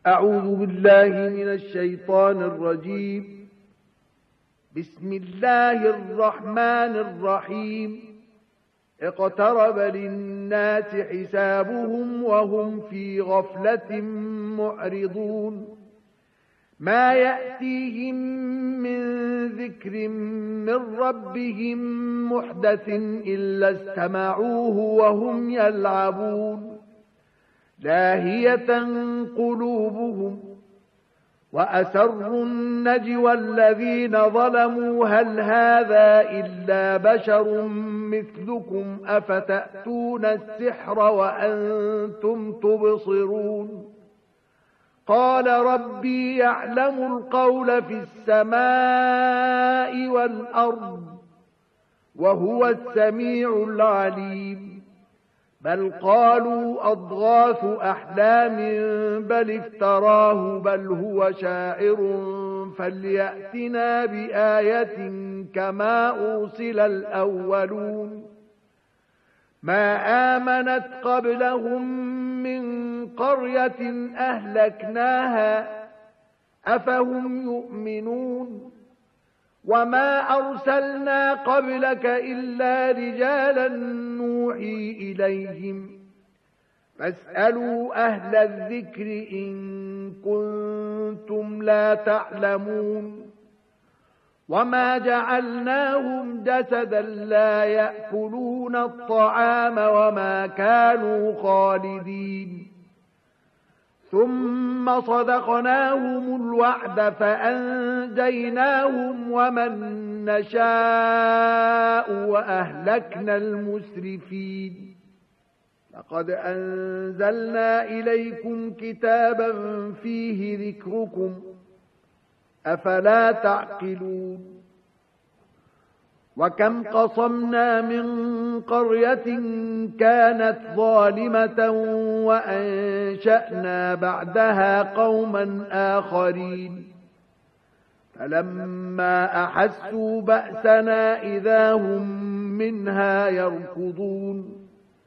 أعوذ بالله من الشيطان الرجيم. بسم الله الرحمن الرحيم. اقترب للناس حسابهم وهم في غفلة معرضون. ما يأتيهم من ذكر من ربهم محدث إلا استمعوه وهم يلعبون. لاهية قلوبهم وأسروا النجوى الذين ظلموا هل هذا إلا بشر مثلكم أفتأتون السحر وأنتم تبصرون. قال ربي يعلم القول في السماء والأرض وهو السميع العليم. بل قالوا أضغاث أحلام بل افتراه بل هو شاعر فليأتنا بآية كما أرسل الأولون. ما آمنت قبلهم من قرية أهلكناها أفهم يؤمنون. وما أرسلنا قبلك إلا رجالا نوحي إليهم فاسألوا أهل الذكر إن كنتم لا تعلمون. وما جعلناهم جسدا لا يأكلون الطعام وما كانوا خالدين. ثم صدقناهم الوعد فأنجيناهم ومن نشاء وأهلكنا المسرفين. لقد أنزلنا إليكم كتابا فيه ذكركم أفلا تعقلون. وكم قصمنا من قرية كانت ظالمة وأنشأنا بعدها قوما آخرين فلما أحسوا بأسنا إذا هم منها يركضون.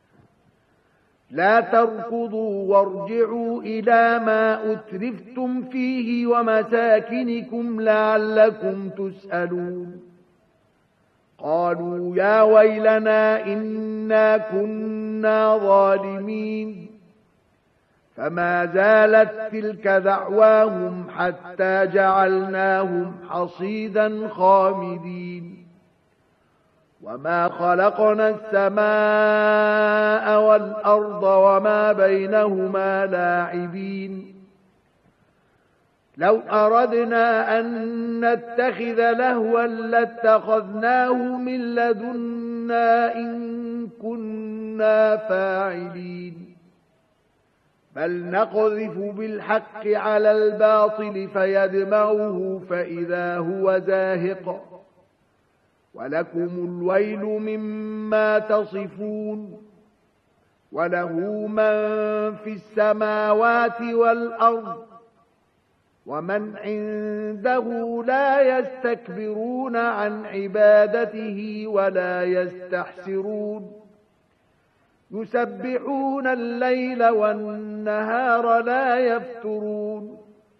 لا تركضوا وارجعوا إلى ما أترفتم فيه ومساكنكم لعلكم تسألون. قالوا يا ويلنا إنا كنا ظالمين. فما زالت تلك دعواهم حتى جعلناهم حصيدا خامدين. وما خلقنا السماء والأرض وما بينهما لاعبين. لو أردنا أن نتخذ لهوا لاتخذناه من لدنا إن كنا فاعلين. بل نقذف بالحق على الباطل فيدمغه فإذا هو زاهق. ولكم الويل مما تصفون. وله من في السماوات والأرض ومن عنده لا يستكبرون عن عبادته ولا يستحسرون. يسبحون الليل والنهار لا يفترون.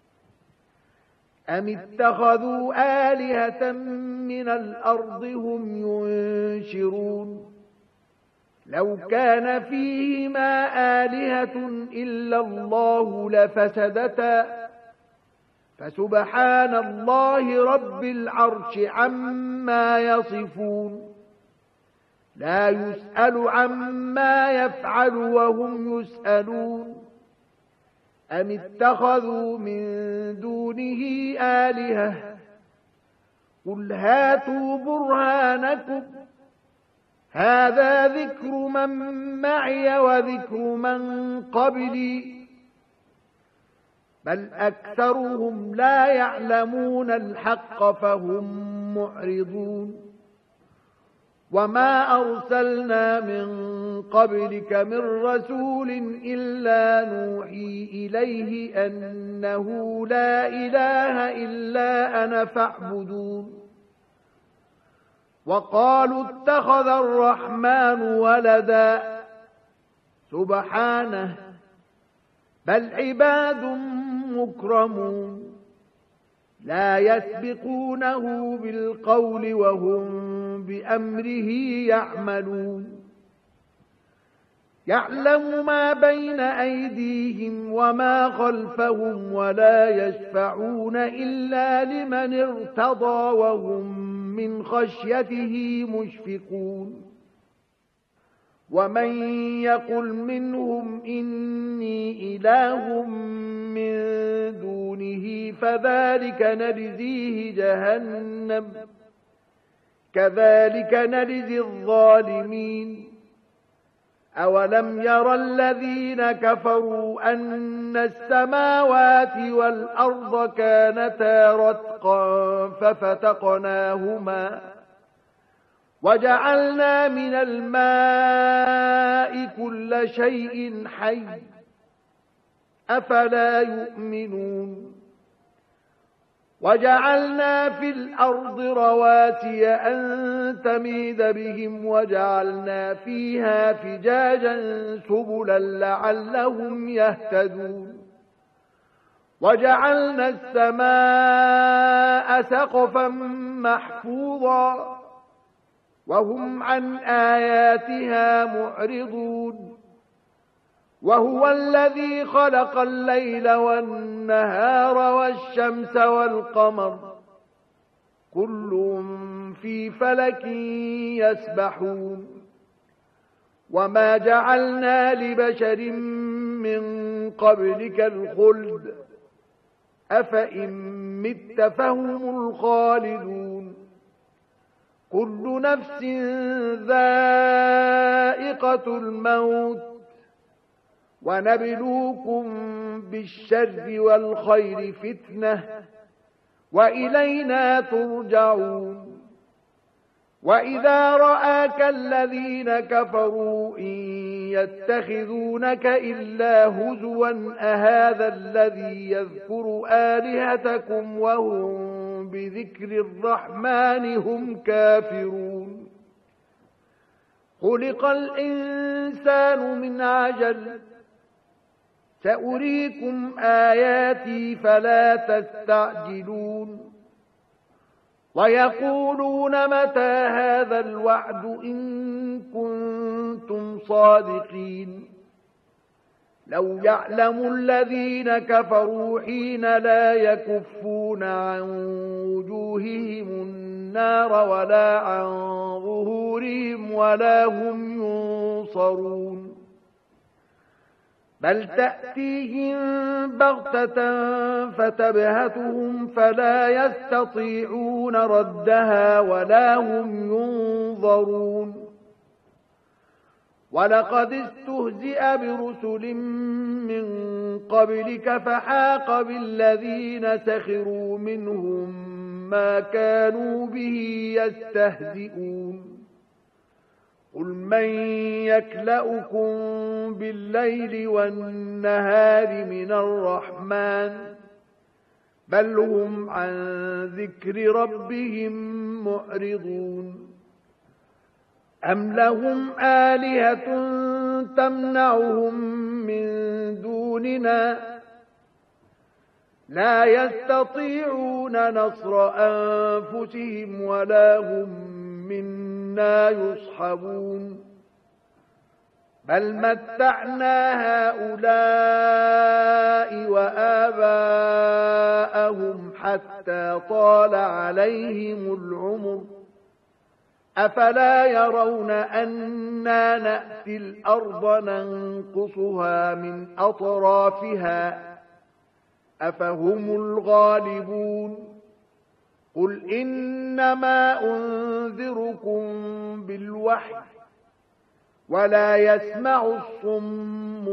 أم اتخذوا آلهة من الأرض هم ينشرون. لو كان فيهما آلهة إلا الله لفسدتا فسبحان الله رب العرش عما يصفون. لا يسأل عما يفعل وهم يسألون. أم اتخذوا من دونه آلهة قل هاتوا برهانكم هذا ذكر من معي وذكر من قبلي بل أكثرهم لا يعلمون الحق فهم معرضون. وما أرسلنا من قبلك من رسول إلا نوحي إليه أنه لا إله إلا أنا فاعبدون. وقالوا اتخذ الرحمن ولدا سبحانه بل عباد مكرمون لا يسبقونه بالقول وهم بأمره يعملون يعلم ما بين أيديهم وما خلفهم ولا يشفعون إلا لمن ارتضى وهم من خشيته مشفقون ومن يقل منهم إني إله من دونه فذلك نجزيه جهنم كذلك نجزي الظالمين أولم ير الذين كفروا أن السماوات والأرض كانتا رتقا ففتقناهما وجعلنا من الماء كل شيء حي أفلا يؤمنون وجعلنا في الأرض رواسي أن تميد بهم وجعلنا فيها فجاجا سبلا لعلهم يهتدون وجعلنا السماء سقفا محفوظا وهم عن آياتها معرضون وهو الذي خلق الليل والنهار والشمس والقمر كل في فلك يسبحون وما جعلنا لبشر من قبلك الخلد أفإن مت فهم الخالدون كل نفس ذائقة الموت ونبلوكم بالشر والخير فتنة وإلينا ترجعون وإذا رآك الذين كفروا إن يتخذونك إلا هزوا أهذا الذي يذكر آلهتكم وهم بذكر الرحمن هم كافرون خلق الإنسان من عجل سأريكم آياتي فلا تستعجلون ويقولون متى هذا الوعد إن كنتم صادقين لو يعلم الذين كفروا حين لا يكفون عن وجوههم النار ولا عن ظهورهم ولا هم ينصرون بل تأتيهم بغتة فتبهتهم فلا يستطيعون ردها ولا هم ينظرون ولقد استهزئ برسل من قبلك فحاق بالذين سخروا منهم ما كانوا به يستهزئون قل من يكلؤكم بالليل والنهار من الرحمن بل هم عن ذكر ربهم معرضون أم لهم آلهة تمنعهم من دوننا لا يستطيعون نصر أنفسهم ولا هم منا يصحبون بل متعنا هؤلاء وآباءهم حتى طال عليهم العمر أفلا يرون أنا نأتي الأرض ننقصها من أطرافها أفهم الغالبون قل إنما أنذركم بالوحي ولا يسمع الصم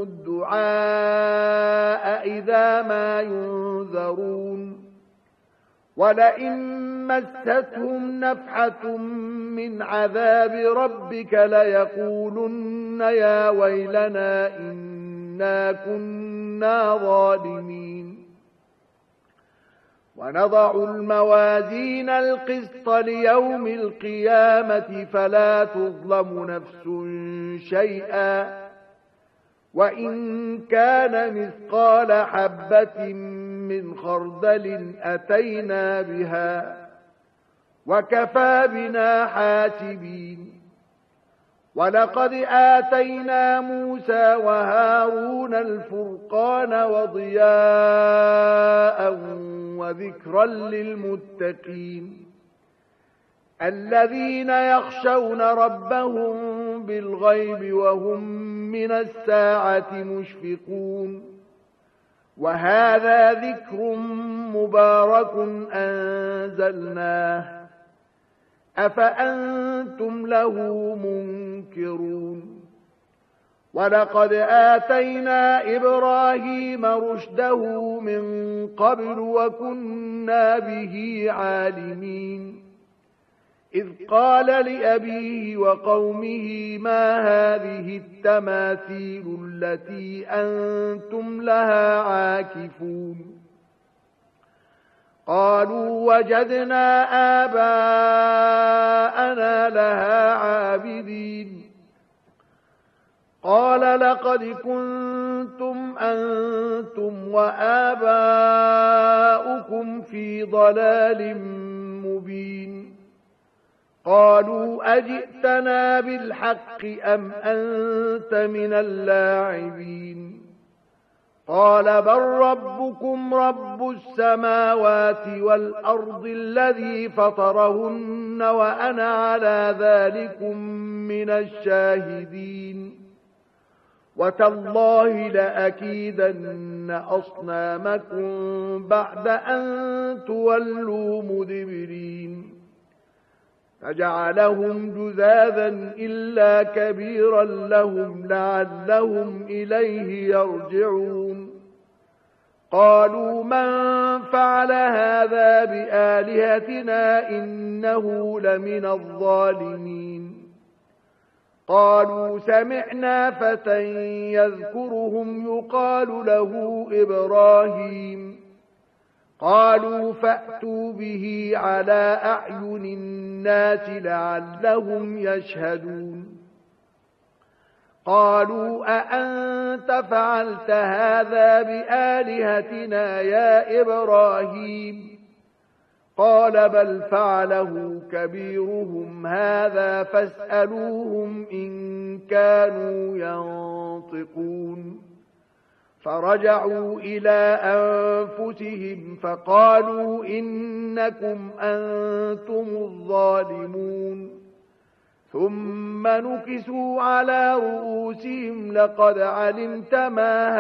الدعاء إذا ما ينذرون ولئن مستهم نفحة من عذاب ربك ليقولن يا ويلنا إنا كنا ظالمين ونضع الموازين القسط ليوم القيامة فلا تظلم نفس شيئا وإن كان مثقال حبة من خردل أتينا بها وكفى بنا حاسبين ولقد آتينا موسى وهارون الفرقان وضياء وذكرا للمتقين الذين يخشون ربهم بالغيب وهم من الساعة مشفقون وهذا ذكر مبارك أنزلناه أفأنتم له منكرون ولقد آتينا إبراهيم رشده من قبل وكنا به عالمين إذ قال لأبيه وقومه ما هذه التماثيل التي أنتم لها عاكفون قالوا وجدنا آباءنا لها عابدين قال لقد كنتم أنتم وآباؤكم في ضلال مبين قالوا أجئتنا بالحق أم أنت من اللاعبين قال بل ربكم رب السماوات والأرض الذي فطرهن وأنا على ذلكم من الشاهدين وتالله لأكيدن أصنامكم بعد أن تولوا مدبرين فجعلهم جذاذا إلا كبيرا لهم لعلهم إليه يرجعون قالوا من فعل هذا بآلهتنا إنه لمن الظالمين قالوا سمعنا فتى يذكرهم يقال له إبراهيم قالوا فأتوا به على أعين الناس لعلهم يشهدون قالوا أأنت فعلت هذا بآلهتنا يا إبراهيم قال بل فعله كبيرهم هذا فاسألوهم إن كانوا ينطقون فرجعوا إلى أنفسهم فقالوا إنكم أنتم الظالمون ثم نكسوا على رؤوسهم لقد علمت ما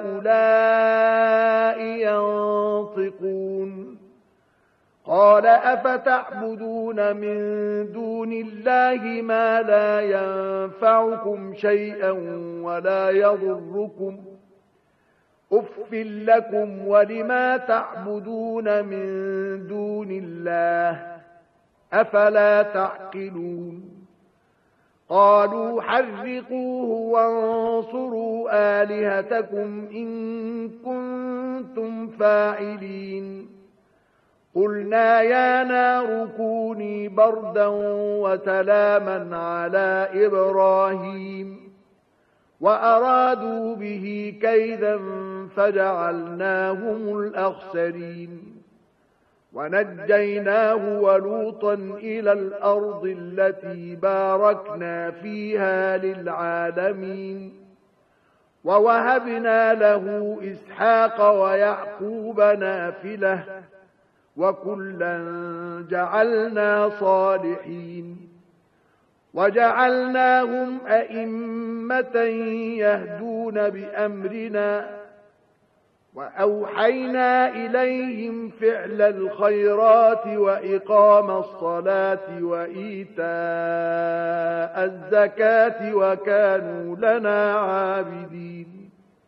هؤلاء ينطقون قال أفتعبدون من دون الله ما لا ينفعكم شيئا ولا يضركم أف لكم ولما تعبدون من دون الله أفلا تعقلون قالوا حرقوه وانصروا آلهتكم إن كنتم فاعلين قلنا يا نار كوني بردا وسلاما على إبراهيم وأرادوا به كيدا فجعلناهم الأخسرين ونجيناه ولوطا إلى الأرض التي باركنا فيها للعالمين ووهبنا له إسحاق ويعقوب نافلة وكلا جعلنا صالحين وجعلناهم أئمة يهدون بأمرنا وأوحينا إليهم فعل الخيرات وإقام الصلاة وإيتاء الزكاة وكانوا لنا عابدين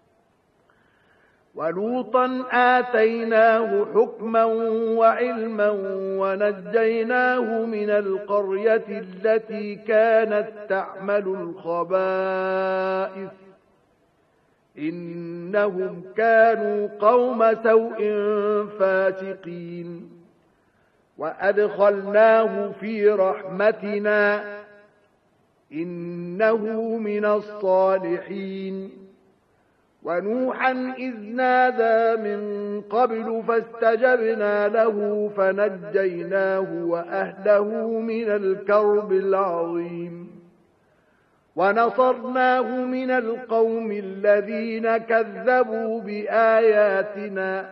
ولوطا آتيناه حكما وعلما ونجيناه من القرية التي كانت تعمل الخبائث إنهم كانوا قوم سوء فاسقين وأدخلناه في رحمتنا إنه من الصالحين ونوحا إذ نادى من قبل فاستجبنا له فنجيناه وأهله من الكرب العظيم ونصرناه من القوم الذين كذبوا بآياتنا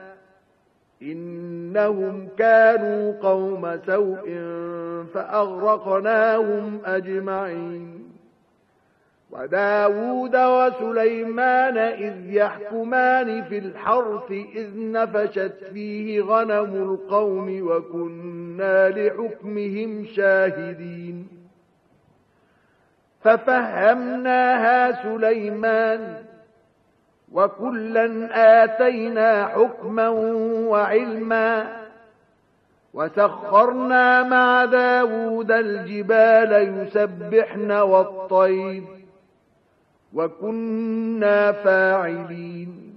إنهم كانوا قوم سوء فأغرقناهم أجمعين وداود وسليمان إذ يحكمان في الحرث إذ نفشت فيه غنم القوم وكنا لحكمهم شاهدين ففهمناها سليمان وكلا آتينا حكما وعلما وسخرنا مع داود الجبال يسبحن والطير وكنا فاعلين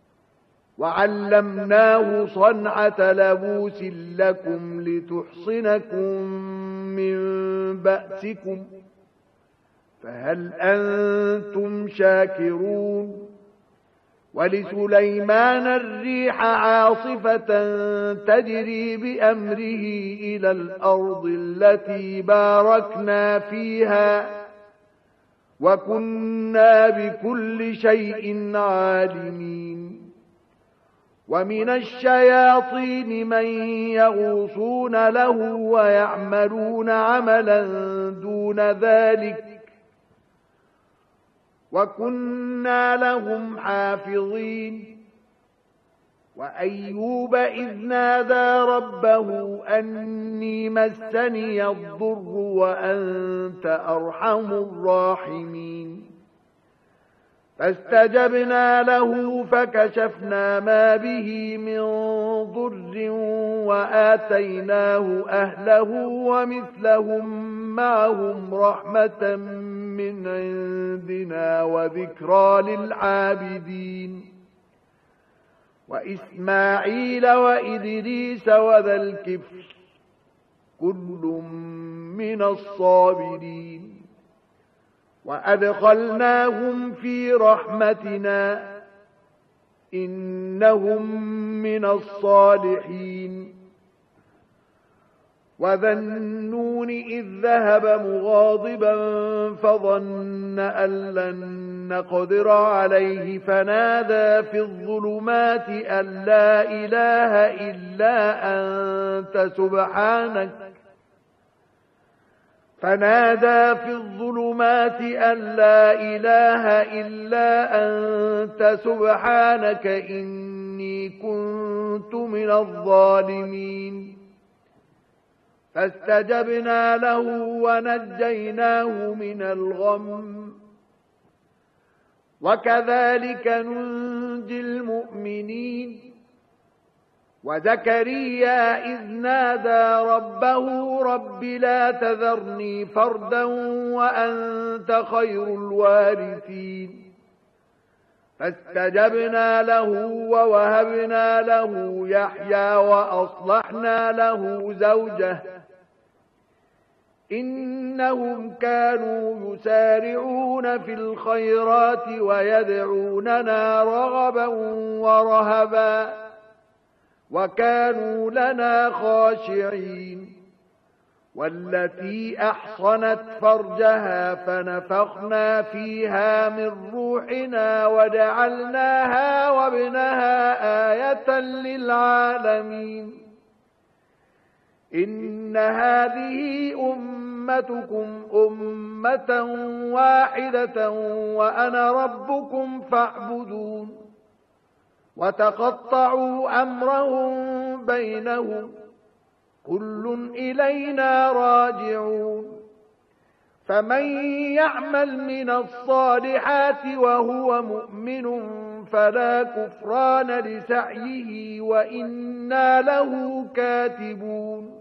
وعلمناه صنعة لبوس لكم لتحصنكم من بأسكم فهل أنتم شاكرون ولسليمان الريح عاصفة تجري بأمره إلى الأرض التي باركنا فيها وكنا بكل شيء عالمين ومن الشياطين من يغوصون له ويعملون عملا دون ذلك وكنا لهم حافظين وأيوب إذ نادى ربه أني مسني الضر وأنت أرحم الراحمين فاستجبنا له فكشفنا ما به من ضر وآتيناه أهله ومثلهم معهم رحمة من عندنا وذكرى للعابدين وإسماعيل وإدريس وذا الكفل كل من الصابرين وأدخلناهم في رحمتنا إنهم من الصالحين وذا النون إذ ذهب مغاضبا فظن أن لن نقدر عليه فنادى في الظلمات أن لا إله إلا أنت سبحانك إني كنت من الظالمين فاستجبنا له ونجيناه من الغم وكذلك ننجي المؤمنين وزكريا إذ نادى ربه رب لا تذرني فردا وأنت خير الوارثين فاستجبنا له ووهبنا له يحيى وأصلحنا له زوجه إنهم كانوا يسارعون في الخيرات ويدعوننا رغبا ورهبا وكانوا لنا خاشعين والتي أحصنت فرجها فنفخنا فيها من روحنا وجعلناها وابنها آية للعالمين إن هذه أمتكم أمة واحدة وأنا ربكم فاعبدون وتقطعوا أمرهم بينهم كل إلينا راجعون فمن يعمل من الصالحات وهو مؤمن فلا كفران لسعيه وإنا له كاتبون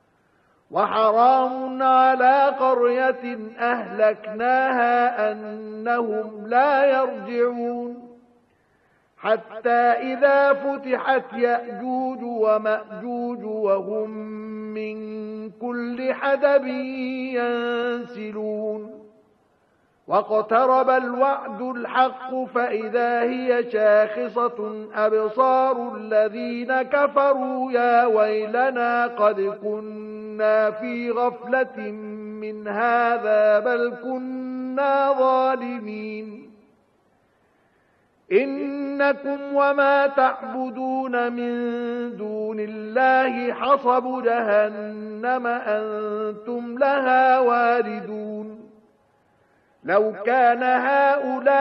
وحرام على قرية أهلكناها أنهم لا يرجعون حتى إذا فتحت يأجوج ومأجوج وهم من كل حدب ينسلون واقترب الوعد الحق فإذا هي شاخصة أبصار الذين كفروا يا ويلنا قد كنا في غفلة من هذا بل كنا ظالمين إنكم وما تعبدون من دون الله حصب جهنم أنتم لها واردون لو كان هؤلاء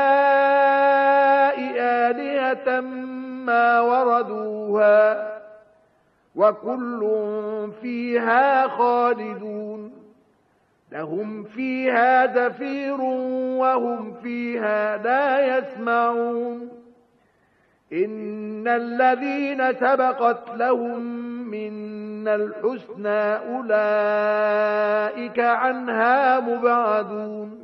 آلهة ما وردوها وكل فيها خالدون لهم فيها زفير وهم فيها لا يسمعون إن الذين سبقت لهم منا الحسنى أولئك عنها مبعدون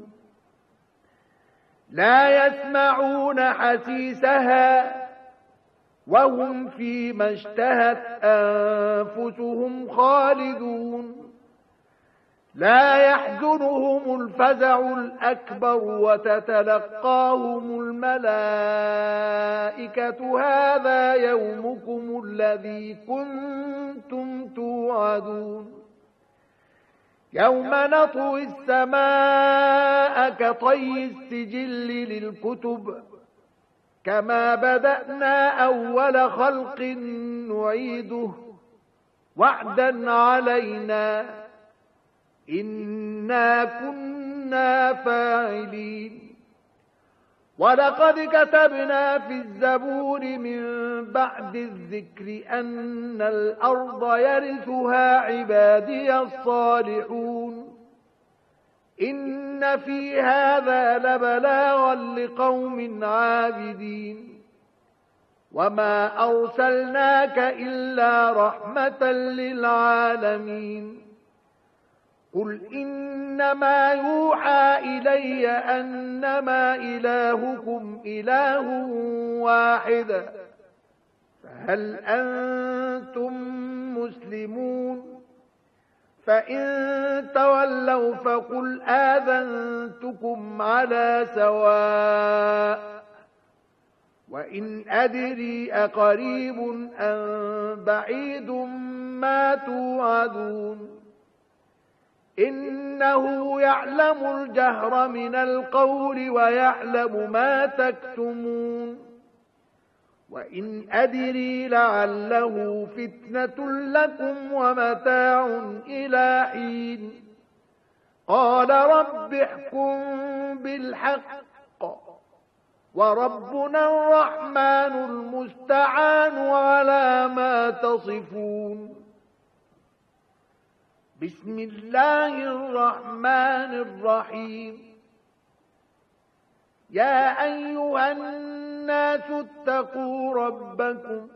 لا يسمعون حسيسها وهم فيما اشتهت أنفسهم خالدون لا يحزنهم الفزع الأكبر وتتلقاهم الملائكة هذا يومكم الذي كنتم توعدون يوم نطوي السماء كطي السجل للكتب كما بدأنا أول خلق نعيده وعدا علينا إنا كنا فاعلين ولقد كتبنا في الزبور من بعد الذكر أن الأرض يرثها عبادي الصالحون إن في هذا لبلاغا لقوم عابدين وما أرسلناك إلا رحمة للعالمين قل إنما يوحى إلي أنما إلهكم إله واحد فهل أنتم مسلمون فإن تولوا فقل آذنتكم على سواء وإن أدري أقريب أم بعيد ما توعدون إنه يعلم الجهر من القول ويعلم ما تكتمون وإن أدري لعله فتنة لكم ومتاع إلى حين قال رب احكم بالحق وربنا الرحمن المستعان على ما تصفون بسم الله الرحمن الرحيم يا أيها الناس اتقوا ربكم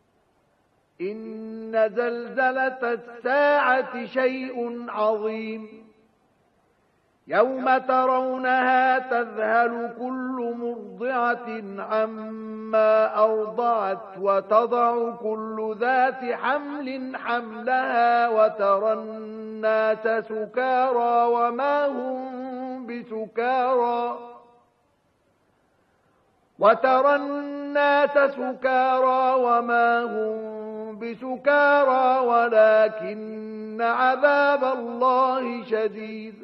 إن زلزلة الساعة شيء عظيم يوم ترونها تذهل كل مرضعة عما أرضعت وتضع كل ذات حمل حملها وترى الناس سكارى وما هم بسكارى ولكن عذاب الله شديد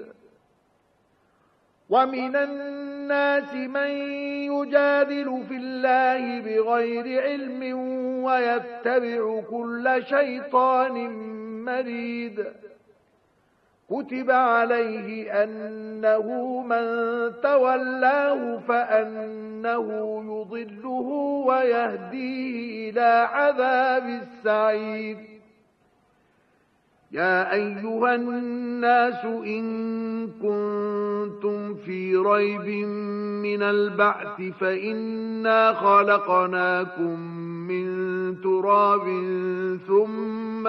ومن الناس من يجادل في الله بغير علم ويتبع كل شيطان مريد كتب عليه أنه من تولاه فأنه يضله ويهديه إلى عذاب السعير يا أيها الناس إن كنتم في ريب من البعث فإنا خلقناكم من تراب ثم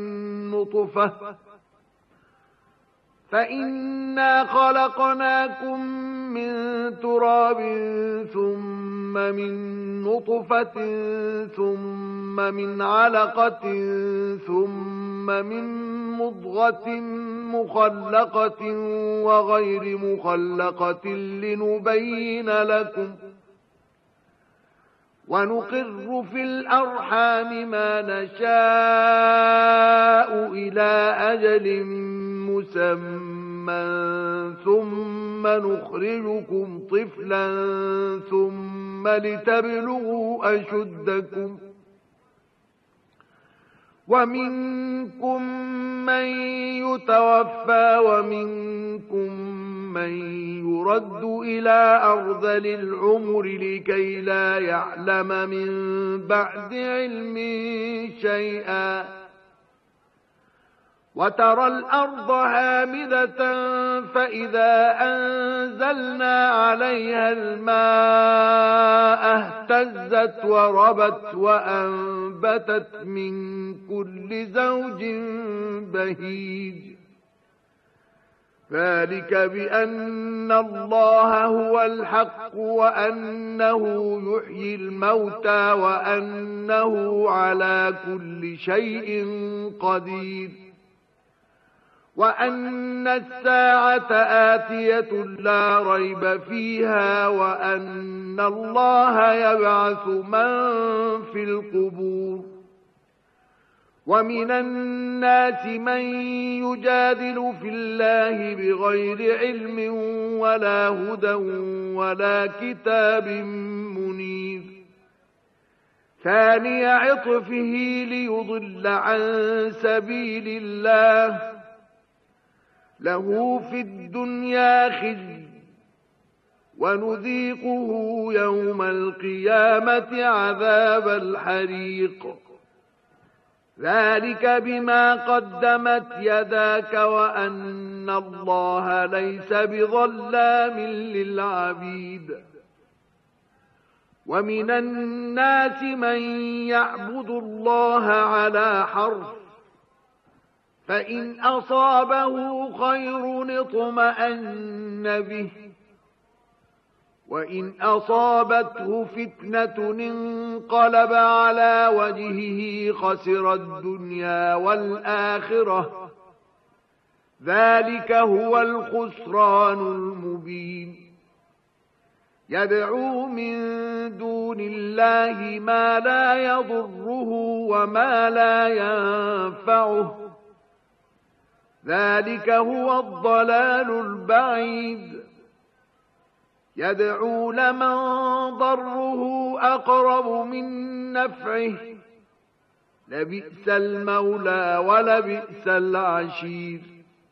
من نطفة ثم من علقة ثم من مضغة مخلقة وغير مخلقة لنبين لكم ونقر في الأرحام ما نشاء إلى أجل مسمى ثم نخرجكم طفلا ثم لتبلغوا أشدكم ومنكم من يتوفى ومنكم من يرد إلى أرذل العمر لكي لا يعلم من بعد علم شيئا وترى الأرض هامدة فإذا أنزلنا عليها الماء اهتزت وربت وأنبتت من كل زوج بهيج ذلك بأن الله هو الحق وأنه يحيي الموتى وأنه على كل شيء قدير وأن الساعة آتية لا ريب فيها وأن الله يبعث من في القبور ومن الناس من يجادل في الله بغير علم ولا هدى ولا كتاب منير ثاني عطفه ليضل عن سبيل الله له في الدنيا خزي ونذيقه يوم القيامة عذاب الحريق ذلك بما قدمت يداك وأن الله ليس بظلام للعبيد ومن الناس من يعبد الله على حرف فإن أصابه خير اطمأن به وإن أصابته فتنة انقلب على وجهه خسر الدنيا والآخرة ذلك هو الخسران المبين يدعو من دون الله ما لا يضره وما لا ينفعه ذلك هو الضلال البعيد يدعو لمن ضره أقرب من نفعه لبئس المولى ولبئس العشير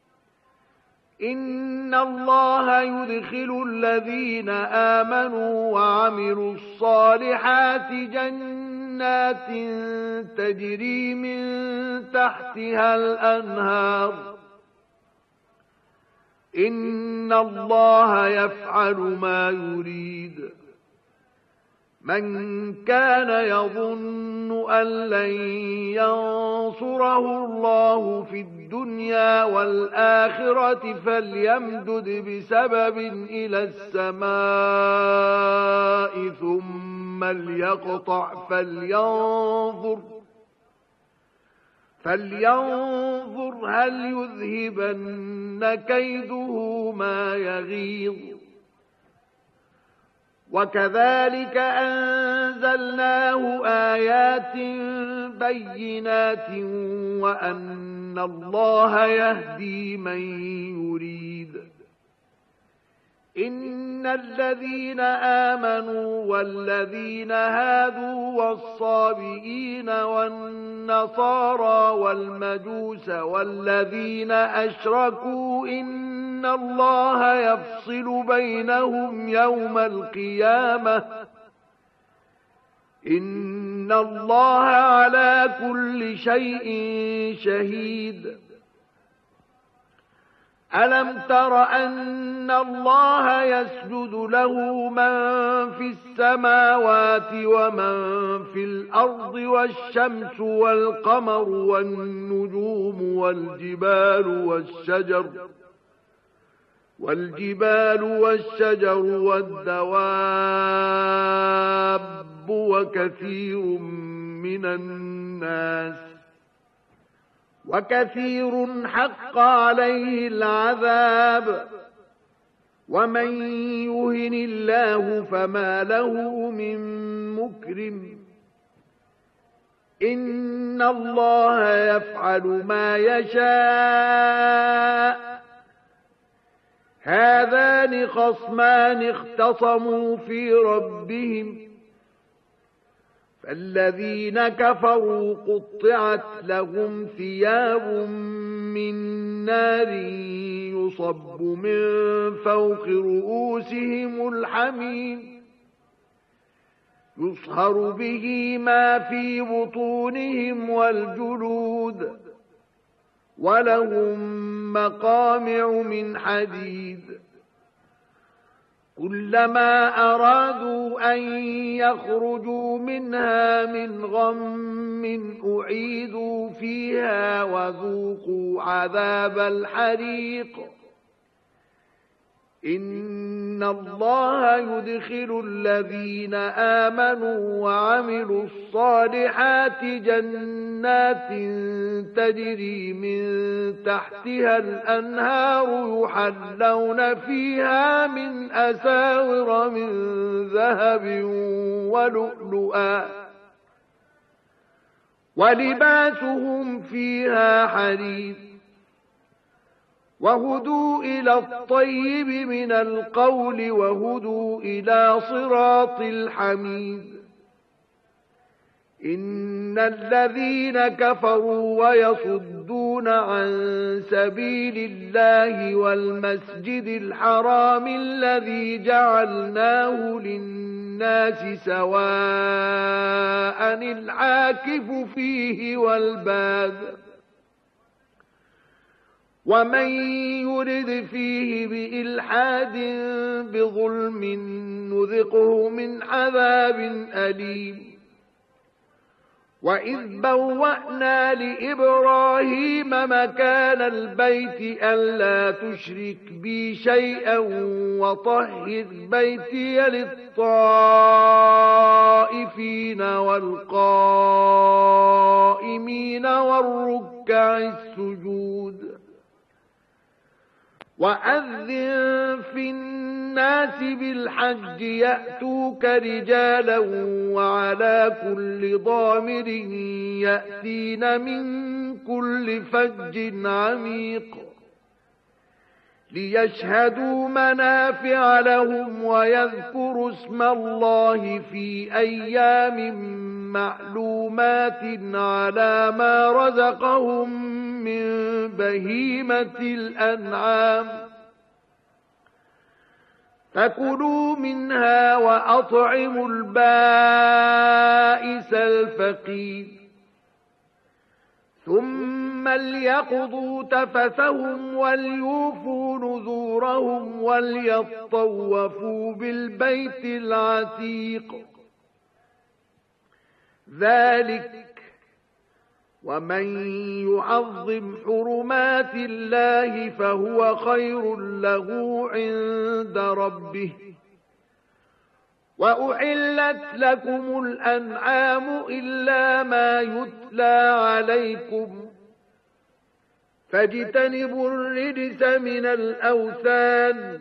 إن الله يدخل الذين آمنوا وعملوا الصالحات جنات تجري من تحتها الأنهار إن الله يفعل ما يريد من كان يظن أن لن ينصره الله في الدنيا والآخرة فليمدد بسبب إلى السماء ثم ليقطع فلينظر هل يذهبن كيده ما يغيظ وكذلك أنزلناه آيات بينات وأن الله يهدي من يريد إن الذين آمنوا والذين هادوا والصابئين والنصارى والمجوس والذين أشركوا إن الله يفصل بينهم يوم القيامة إن الله على كل شيء شهيد ألم تر أن الله يسجد له من في السماوات ومن في الأرض والشمس والقمر والنجوم والجبال والشجر والدواب وكثير من الناس وكثير حق عليه العذاب ومن يهن الله فما له من مكرم إن الله يفعل ما يشاء هذان خصمان اختصموا في ربهم فالذين كفروا قطعت لهم ثياب من نار يصب من فوق رؤوسهم الحميم يصهر به ما في بطونهم والجلود ولهم مقامع من حديد كلما أرادوا أن يخرجوا منها من غم أعيدوا فيها وذوقوا عذاب الحريق إن الله يدخل الذين آمنوا وعملوا الصالحات جنات تجري من تحتها الأنهار يحلون فيها من أساور من ذهب ولؤلؤا ولباسهم فيها حرير وهدوا إلى الطيب من القول وهدوا إلى صراط الحميد إن الذين كفروا ويصدون عن سبيل الله والمسجد الحرام الذي جعلناه للناس سواء العاكف فيه والباد ومن يرد فيه بإلحاد بظلم نذقه من عذاب أليم وإذ بوأنا لإبراهيم مكان البيت ألا تشرك بي شيئا وطهر بيتي للطائفين والقائمين والركع السجود وأذن في الناس بالحج يأتوك رجالا وعلى كل ضامر يأتين من كل فج عميق ليشهدوا منافع لهم ويذكروا اسم الله في أيام معلومات على ما رزقهم من بهيمة الأنعام فكلوا منها وأطعموا البائس الفقير ثم ليقضوا تفثهم وليوفوا نذورهم وليطوفوا بالبيت العتيق ذلك ومن يعظم حرمات الله فهو خير له عند ربه وأحلت لكم الأنعام إلا ما يتلى عليكم فاجتنبوا الرجس من الأوثان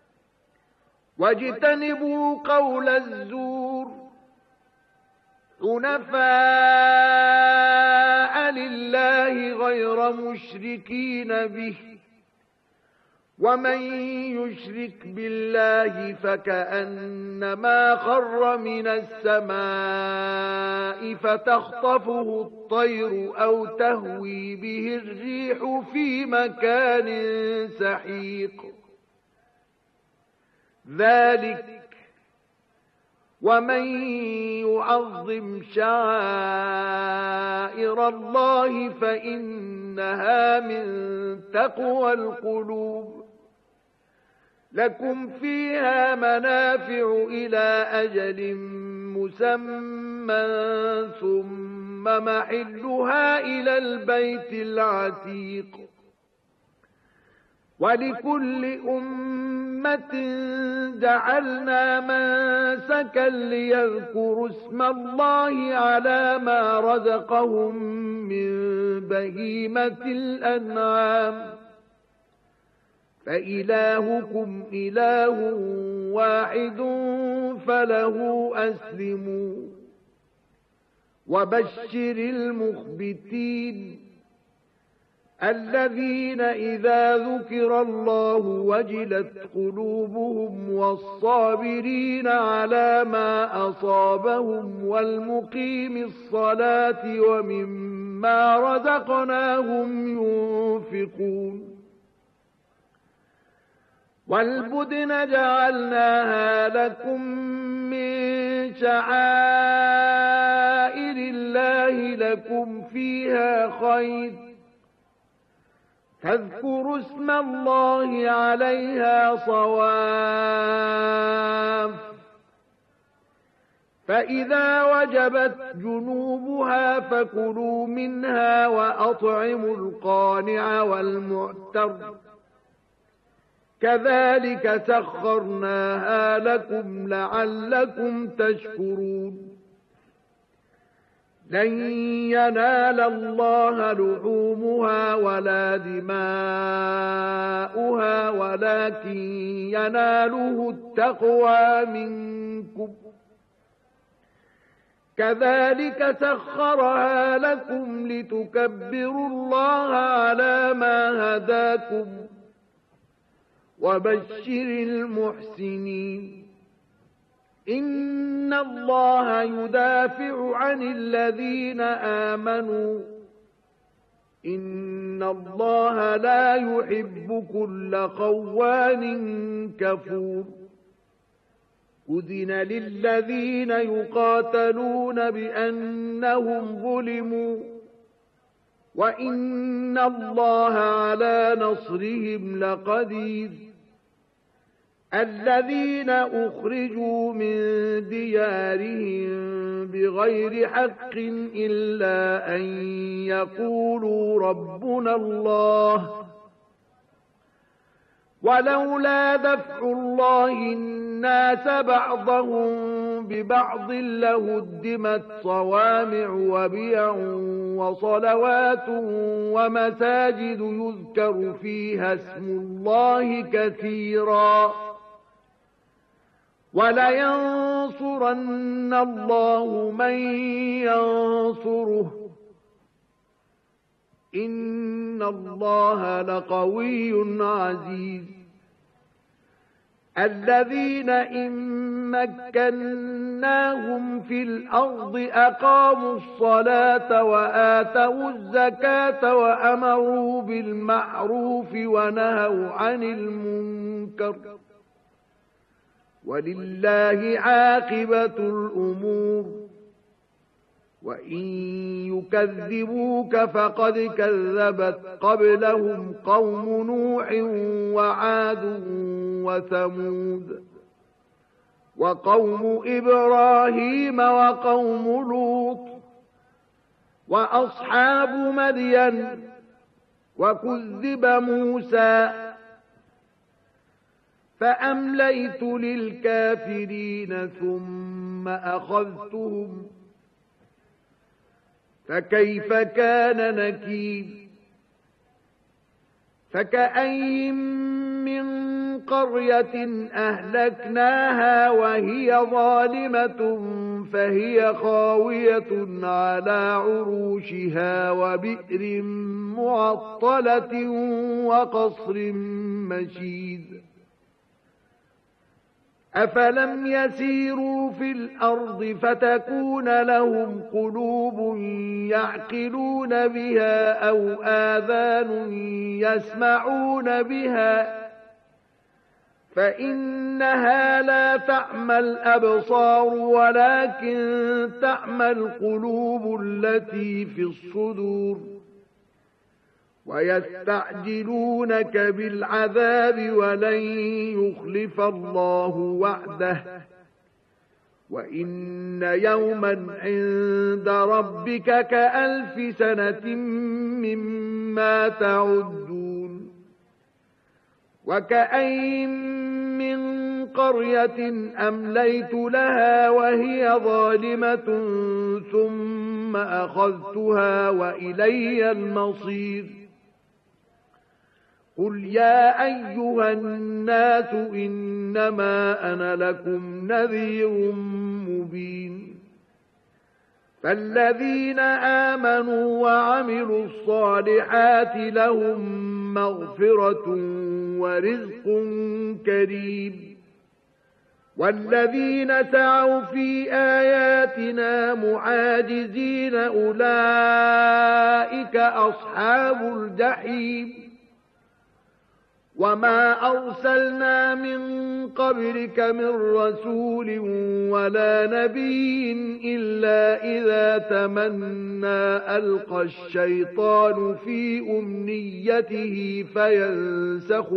واجتنبوا قول الزور حنفاء لله غير مشركين به ومن يشرك بالله فكأنما خر من السماء فتخطفه الطير أو تهوي به الريح في مكان سحيق ذلك ومن يعظم شعائر الله فإنها من تقوى القلوب لكم فيها منافع إلى أجل مسمى ثم محلها إلى البيت العتيق ولكل أمة جعلنا منسكا ليذكروا اسم الله على ما رزقهم من بهيمة الأنعام فإلهكم إله واحد فله أسلموا وبشر المخبتين الذين إذا ذكر الله وجلت قلوبهم والصابرين على ما أصابهم والمقيم الصلاة ومما رزقناهم ينفقون والبدن جعلناها لكم من شعائر الله لكم فيها خير فاذكروا اسم الله عليها صواف فإذا وجبت جنوبها فكلوا منها وأطعموا القانع والمعتر كذلك سخرناها لكم لعلكم تشكرون لن ينال الله لحومها ولا دماؤها ولكن يناله التقوى منكم كذلك سخرها لكم لتكبروا الله على ما هداكم وبشر المحسنين إن الله يدافع عن الذين آمنوا إن الله لا يحب كل خوان كفور أذن للذين يقاتلون بأنهم ظلموا وإن الله على نصرهم لقدير الذين أخرجوا من ديارهم بغير حق إلا أن يقولوا ربنا الله ولولا دفع الله الناس بعضهم ببعض لهدمت صوامع وبيع وصلوات ومساجد يذكر فيها اسم الله كثيرا ولينصرن الله من ينصره إن الله لقوي عزيز الذين إن مكناهم في الأرض أقاموا الصلاة وآتوا الزكاة وأمروا بالمعروف ونهوا عن المنكر ولله عاقبة الأمور وإن يكذبوك فقد كذبت قبلهم قوم نوح وعاد وثمود وقوم إبراهيم وقوم لوط وأصحاب مدين وكذب موسى فأمليت للكافرين ثم أخذتهم فكيف كان نكير فكأين من قرية أهلكناها وهي ظالمة فهي خاوية على عروشها وبئر معطلة وقصر مشيد أفلم يسيروا في الأرض فتكون لهم قلوب يعقلون بها أو آذان يسمعون بها فإنها لا تعمى الأبصار ولكن تعمى القلوب التي في الصدور ويستعجلونك بالعذاب ولن يخلف الله وعده وإن يوما عند ربك كألف سنة مما تعدون وكأين من قرية أمليت لها وهي ظالمة ثم أخذتها وإلي المصير قل يا أيها الناس إنما أنا لكم نذير مبين فالذين آمنوا وعملوا الصالحات لهم مغفرة ورزق كريم والذين سعوا في آياتنا معاجزين أولئك أصحاب الجحيم وما أرسلنا من قبلك من رسول ولا نبي إلا إذا تمنى ألقى الشيطان في أمنيته فينسخ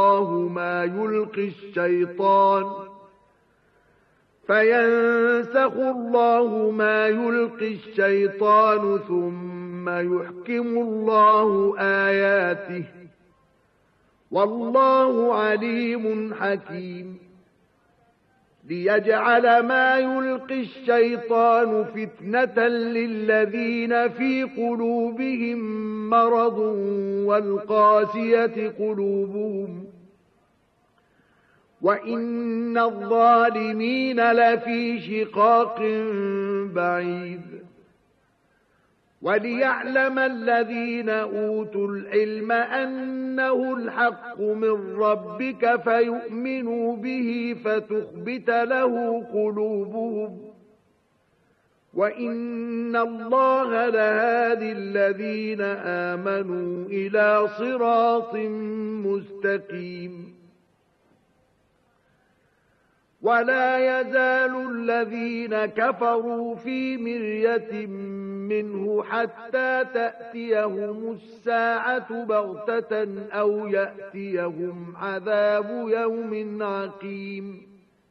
الله ما يلقي الشيطان ثم يحكم الله آياته والله عليم حكيم ليجعل ما يلقي الشيطان فتنة للذين في قلوبهم مرض والقاسية قلوبهم وإن الظالمين لفي شقاق بعيد وليعلم الذين أوتوا العلم أنه الحق من ربك فيؤمنوا به فتخبت له قلوبهم وإن الله لهادي الذين آمنوا إلى صراط مستقيم ولا يزال الذين كفروا في مرية منه حتى تأتيهم الساعة بغتة أو يأتيهم عذاب يوم عقيم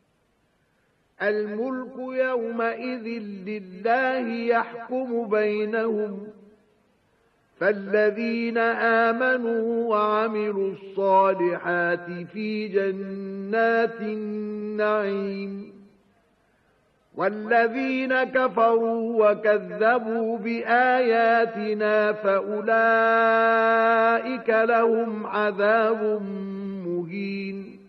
الملك يومئذ لله يحكم بينهم فالذين آمنوا وعملوا الصالحات في جنات النعيم والذين كفروا وكذبوا بآياتنا فأولئك لهم عذاب مهين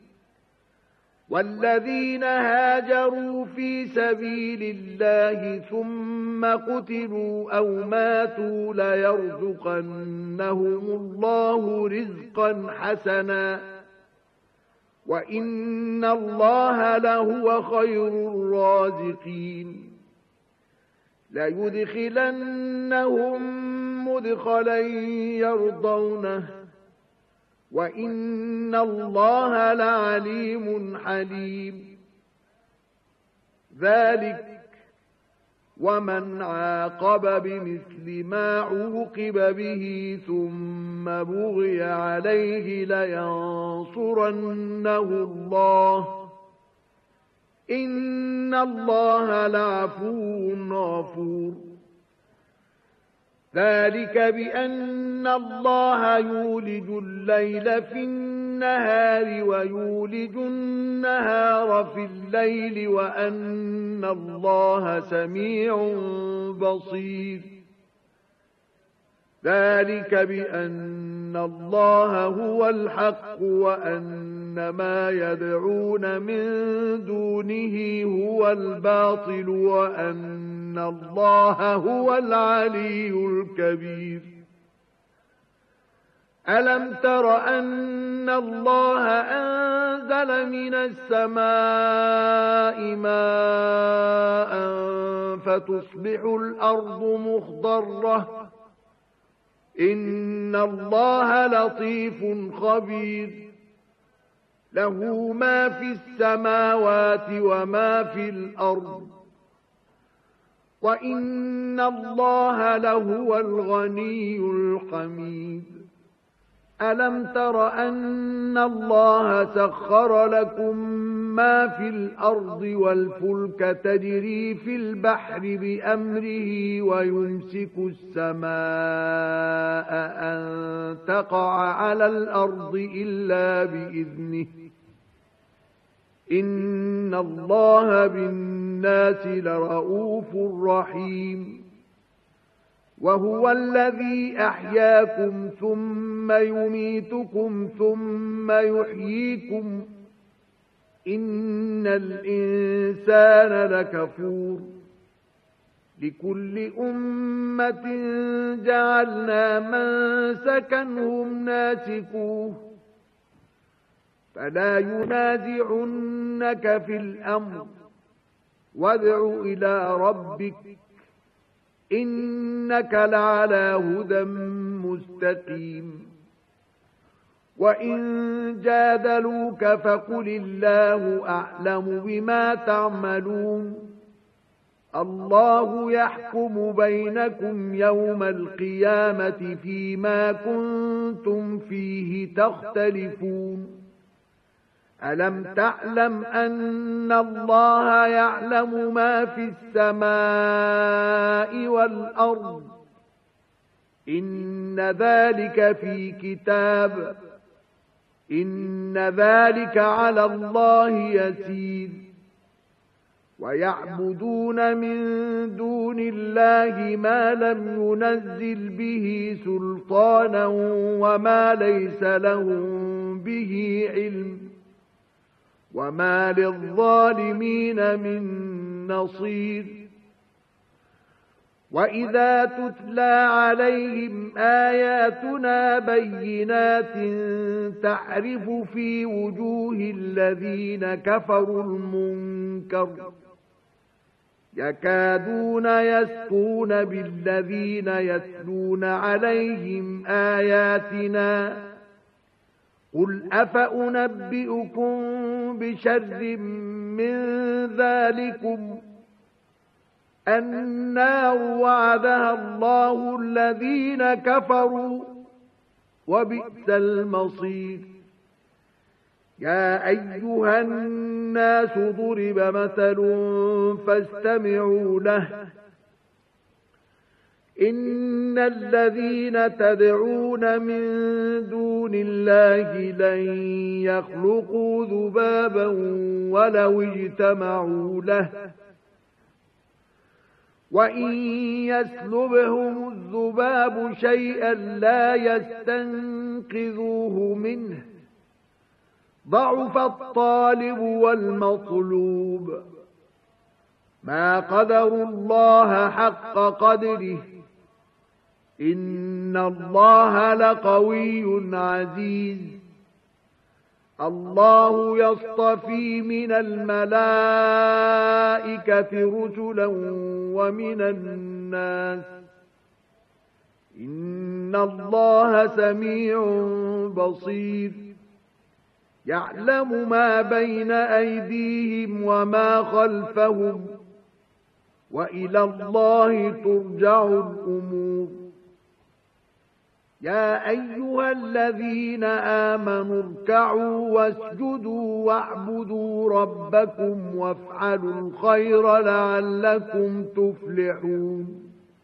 والذين هاجروا في سبيل الله ثم قتلوا أو ماتوا ليرزقنهم الله رزقا حسنا وإن الله لهو خير الرازقين ليدخلنهم مدخلا يرضونه وإن الله لعليم حليم ذلك ومن عاقب بمثل ما عوقب به ثم بغي عليه لينصرنه الله إن الله لعفو غفور ذلك بأن الله يولج الليل في النهار ويولج النهار في الليل وأن الله سميع بصير ذلك بأن الله هو الحق وأن ما يدعون من دونه هو الباطل وأن الله هو العلي الكبير ألم تر أن الله أنزل من السماء ماء فتصبح الأرض مخضرة إن الله لطيف خبير له ما في السماوات وما في الأرض وإن الله لهو الغني الحميد ألم تر أن الله سخر لكم ما في الأرض والفلك تجري في البحر بأمره ويمسك السماء أن تقع على الأرض إلا بإذنه إن الله بالناس لرؤوف رحيم وهو الذي أحياكم ثم يميتكم ثم يحييكم إن الإنسان لكفور لكل أمة جعلنا منسكا هم ناسكوه فلا ينازعنك في الأمر وادع إلى ربك إنك لعلى هدى مستقيم وإن جادلوك فقل الله أعلم بما تعملون الله يحكم بينكم يوم القيامة فيما كنتم فيه تختلفون ألم تعلم أن الله يعلم ما في السماء والأرض إن ذلك في كتاب إن ذلك على الله يسير ويعبدون من دون الله ما لم ينزل به سلطانا وما ليس لهم به علم وما للظالمين من نصير وإذا تتلى عليهم آياتنا بينات تعرف في وجوه الذين كفروا المنكر يكادون يسطون بالذين يتلون عليهم آياتنا قل أفأنبئكم بشر من ذلكم النار وعدها الله الذين كفروا وبئس المصير يا أيها الناس ضرب مثل فاستمعوا له إن الذين تدعون من دون الله لن يخلقوا ذبابا ولو اجتمعوا له وإن يسلبهم الذباب شيئا لا يستنقذوه منه ضعف الطالب والمطلوب ما قدروا الله حق قدره إن الله لقوي عزيز الله يصطفي من الملائكة رسلا ومن الناس إن الله سميع بصير يعلم ما بين أيديهم وما خلفهم وإلى الله ترجع الأمور يا أيها الذين آمنوا اركعوا واسجدوا واعبدوا ربكم وافعلوا الخير لعلكم تفلحون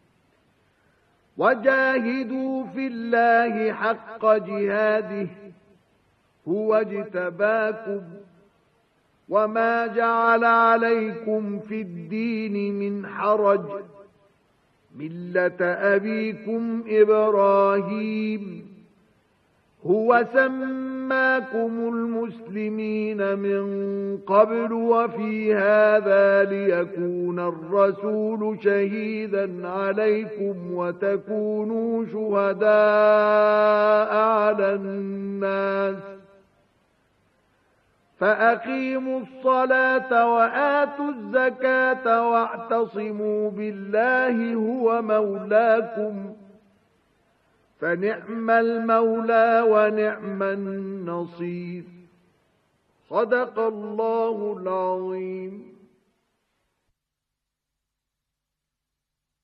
وجاهدوا في الله حق جهاده هو اجتباكم وما جعل عليكم في الدين من حرج ملة أبيكم إبراهيم هو سماكم المسلمين من قبل وفي هذا ليكون الرسول شهيدا عليكم وتكونوا شهداء على الناس فأقيموا الصلاة وآتوا الزكاة واعتصموا بالله هو مولاكم فنعم المولى ونعم النصير صدق الله العظيم.